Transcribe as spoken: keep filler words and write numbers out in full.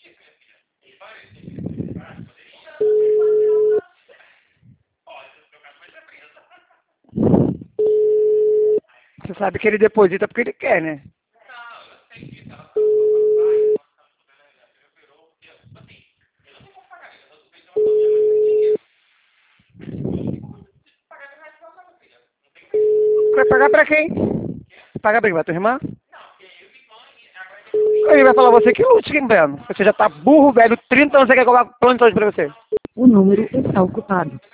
Você sabe que ele deposita porque ele quer, né? Vai pagar pra quem? Pagar pra quem? Pra tua irmã? Ele vai falar, você que lute, velho. Você já tá burro, velho. trinta anos, você quer cobrar plano de saúde pra você. O número está ocupado.